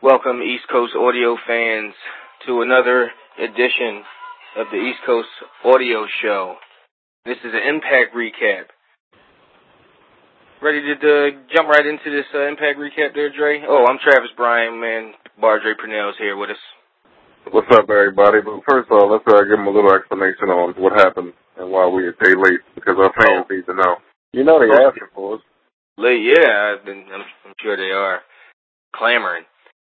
Welcome, East Coast audio fans, to another edition of the East Coast Audio Show. This is an Impact recap. Ready to jump right into this Impact recap there, Dre? Oh, I'm Travis Bryan, man. Bar Dre Purnell's here with us. What's up, everybody? But first of all, let's give them a little explanation on what happened and why we are day late, because our fans need to know. You know they asking for us. Late, yeah. I'm sure they are clamoring.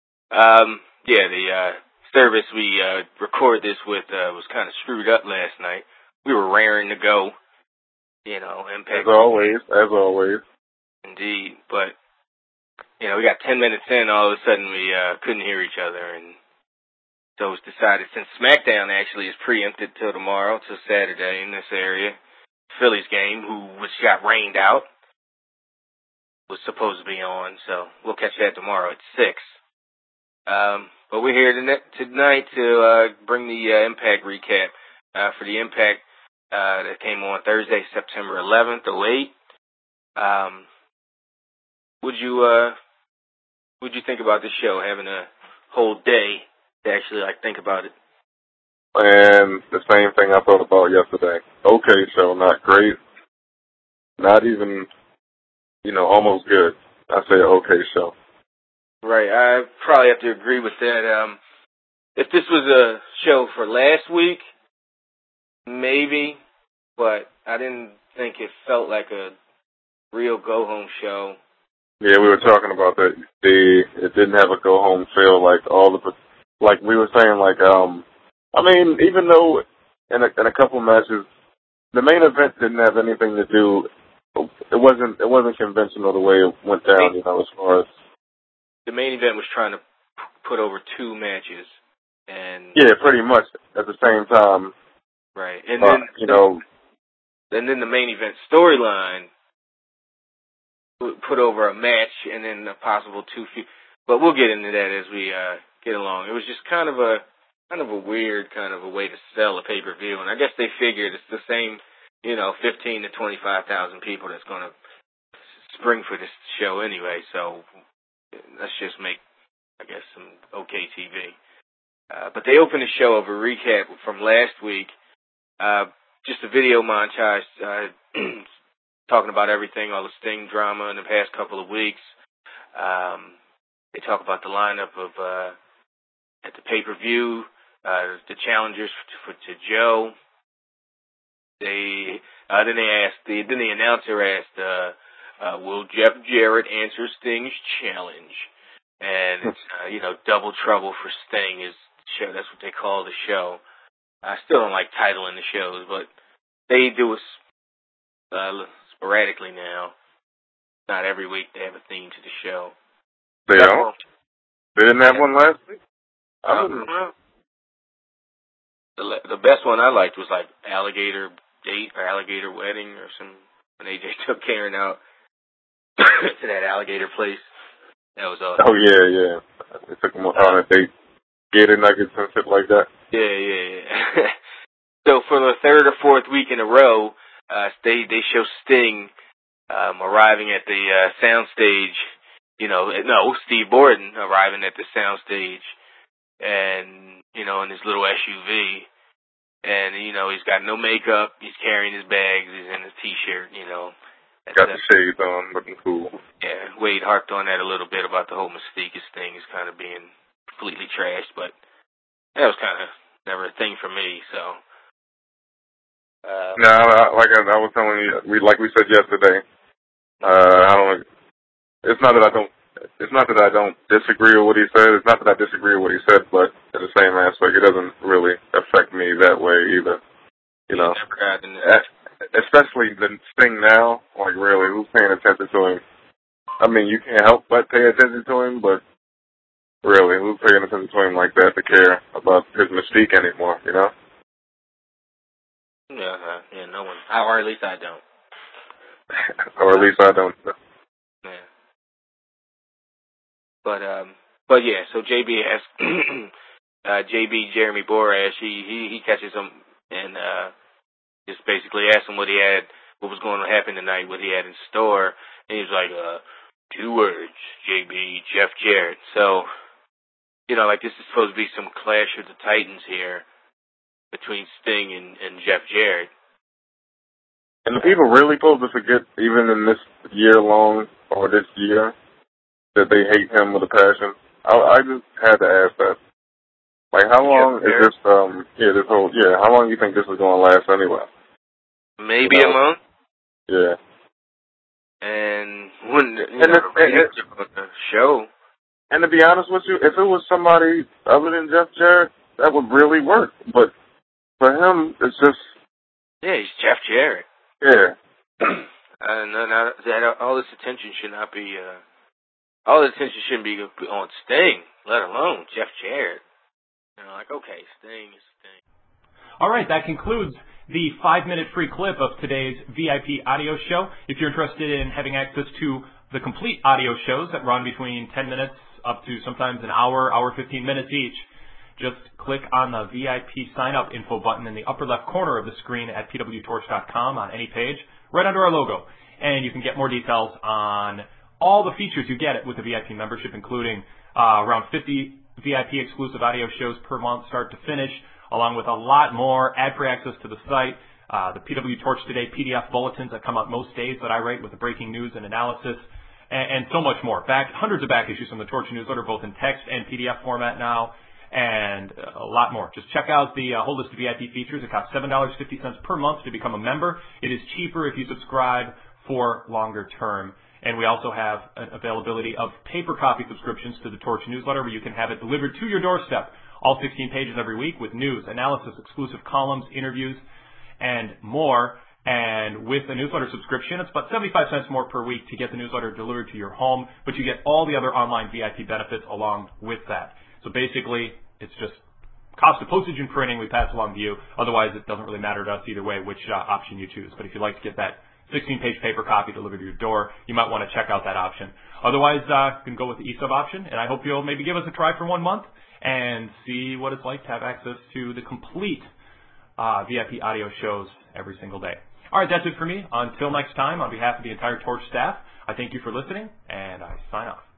The service we recorded this with was kind of screwed up last night. We were raring to go, Impact. As always. Indeed, but, we got 10 minutes in, all of a sudden we couldn't hear each other, and so it was decided, since SmackDown actually is preempted till tomorrow, till Saturday in this area, Phillies game, which got rained out, was supposed to be on, so we'll catch that tomorrow at 6. But we're here tonight to bring the Impact recap for the Impact that came on Thursday, September 11th, 08. What'd you think about this show, having a whole day to actually think about it? And the same thing I thought about yesterday. Okay show, not great. Not even, almost good. I say okay show. Right, I probably have to agree with that. If this was a show for last week, maybe, but I didn't think it felt like a real go-home show. Yeah, we were talking about that. It didn't have a go-home feel, like we were saying, even though in a couple matches, the main event didn't have anything to do, it wasn't conventional the way it went down, as far as. The main event was trying to put over two matches, and yeah, pretty much at the same time. Right, and then the main event storyline put over a match, and then a possible two. But we'll get into that as we get along. It was just kind of a weird kind of a way to sell a pay-per-view, and I guess they figured it's the same, 15 to 25,000 people that's going to spring for this show anyway. So let's just make, I guess, some okay TV. But they opened the show with a recap from last week. Just a video montage talking about everything, all the Sting drama in the past couple of weeks. They talk about the lineup of at the pay-per-view, the challengers to Joe. Then the announcer asked, will Jeff Jarrett answer Sting's challenge? And it's double trouble for Sting is the show. That's what they call the show. I still don't like titling the shows, but they do it sporadically now. Not every week they have a theme to the show. They don't? They didn't have one last week? The best one I liked was Alligator Date or Alligator Wedding or when AJ took Karen out to that alligator place. That was awesome. Oh, yeah. They took them on a date. Gator nuggets and shit like that. Yeah. So for the third or fourth week in a row, they show Sting arriving at the soundstage. Steve Borden arriving at the soundstage, and in his little SUV, and he's got no makeup. He's carrying his bags. He's in his t-shirt. Got the shades on, looking cool. Yeah, Wade harped on that a little bit about the whole Mystique thing is kind of being completely trashed, but that was kind of never a thing for me. So. No, like I was telling you, like we said yesterday, It's not that I don't disagree with what he said. It's not that I disagree with what he said, but in the same aspect, it doesn't really affect me that way either. Especially the Sting now. Like, really, who's paying attention to him? I mean, you can't help but pay attention to him, but really, who's paying attention to him like that to care about his mystique anymore? Yeah, no one. Or at least I don't. Or at least I don't. Yeah. But yeah, so JB asked, Jeremy Borash, he catches him and just basically asked him what was going to happen tonight, what he had in store, and he was like, 2 words, JB, Jeff Jarrett. So like this is supposed to be some clash of the Titans here between Sting and Jeff Jarrett. And the people really supposed to forget, even in this year long or this year, that they hate him with a passion? I just had to ask that. Like, how long is this, how long do you think this is going to last anyway? Maybe a month? Yeah. And when, the show. And to be honest with you, if it was somebody other than Jeff Jarrett, that would really work. But for him, it's just... Yeah, he's Jeff Jarrett. Yeah. All this attention should not be, all the attention shouldn't be on Sting, let alone Jeff Jarrett. Okay, Sting is Sting. All right, that concludes the 5-minute free clip of today's VIP audio show. If you're interested in having access to the complete audio shows that run between 10 minutes up to sometimes an hour, 15 minutes each, just click on the VIP sign-up info button in the upper left corner of the screen at pwtorch.com on any page, right under our logo. And you can get more details on all the features you get with the VIP membership, including around 50 VIP exclusive audio shows per month, start to finish, along with a lot more ad-free access to the site, the PW Torch Today PDF bulletins that come out most days that I write with the breaking news and analysis, and so much more. Hundreds of back issues from the Torch newsletter, both in text and PDF format now, and a lot more. Just check out the whole list of VIP features. It costs $7.50 per month to become a member. It is cheaper if you subscribe for longer term. And we also have an availability of paper copy subscriptions to the Torch newsletter, where you can have it delivered to your doorstep, all 16 pages every week, with news, analysis, exclusive columns, interviews, and more. And with the newsletter subscription, it's about 75 cents more per week to get the newsletter delivered to your home, but you get all the other online VIP benefits along with that. So basically, it's just cost of postage and printing we pass along to you. Otherwise, it doesn't really matter to us either way which option you choose. But if you'd like to get that 16-page paper copy delivered to your door, you might want to check out that option. Otherwise, you can go with the eSub option, and I hope you'll maybe give us a try for 1 month and see what it's like to have access to the complete VIP audio shows every single day. All right, that's it for me. Until next time, on behalf of the entire Torch staff, I thank you for listening, and I sign off.